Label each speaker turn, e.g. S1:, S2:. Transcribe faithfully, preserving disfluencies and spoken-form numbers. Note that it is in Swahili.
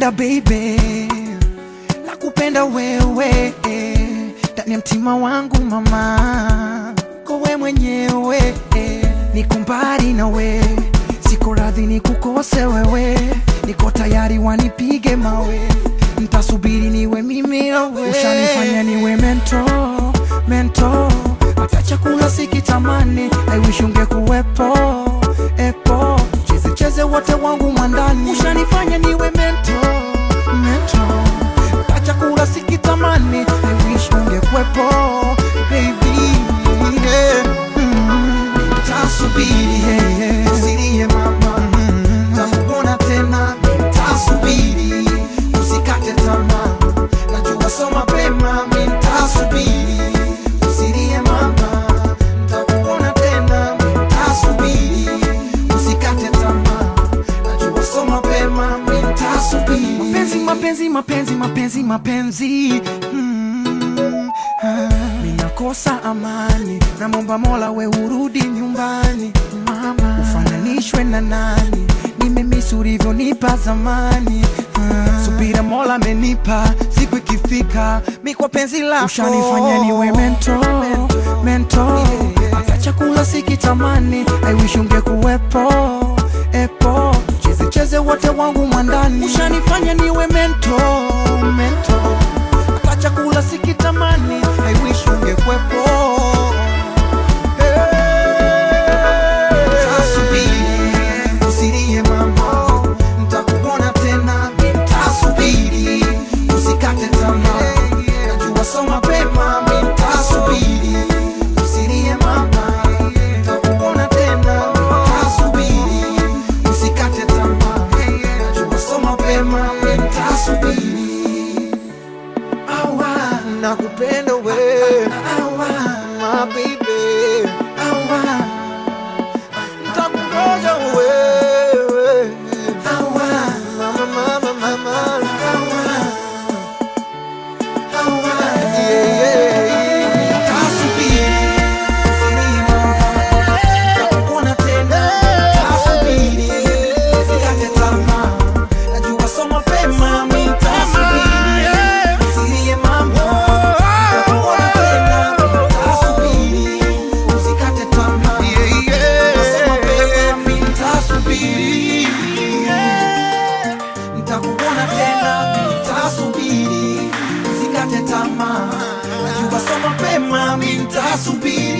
S1: nakupenda baby, nakupenda wewe ndani ya mtima wangu mama, kowe mwenyewe niko mbali na we, siko radhi nikukose wewe, niko tayari wanipige mawe, nitasubiri niwe mimi wewe, ushanifanya niwe mento mento, hata chakula sikitamani, I wish ungekuwepo epo, cheze cheze wote wangu mwandani, ushanifanya niwe mento mento, hata chakula sikitamani, I wish ungekuwepo baby, yeah. mm. Tasubiri yeah, yeah. Usilie mama, mm. Takuona tena, tasubiri, usikate tamaa, najua so mapema, tasubiri, usilie mama, takuona tena, tasubiri, usikate tamaa, najua so mapema, tasubiri. Mapenzi mapenzi mapenzi mapenzi mapenzi mm. ah. Minakosa amani, namomba Mola we urudi nyumbani mama, ufananishwe na nani, nimemisi ulivyonipa zamani ah. Subira Mola amenipa, siku ikifika mi kwa penzi lako, ushanifanya niwe mento mento, hata chakula sikitamani, I wish ungekuwepo epo, cheze cheze wote wangu mwandani, ushanifanya niwe mento mento, hata chakula sikitamani, I wish ungekuwepo. Tasubiri, usilie mama, nitakuona tena, tasubiri, usikate tamaa, najua so mapema, tasubiri, usilie mama, nitakuona tena, tasubiri, usikate tamaa, najua so mapema, tasubiri. Awa, nakupenda we, awa, my baby, awa, nitakungoja wewe, awa, mama mama mama, awa, awa, yeah yeah, tasubiri, usilie mama, nitakuona tena, tasubiri, usikate tamaa, najua so mapema, tasubiri, usilie mama, nitakuona tena, tasubiri, usikate tamaa, najua so mapema, tasubiri, nitakuona tena, tasubiri, usikate tamaa, najua so mapema, tasubiri.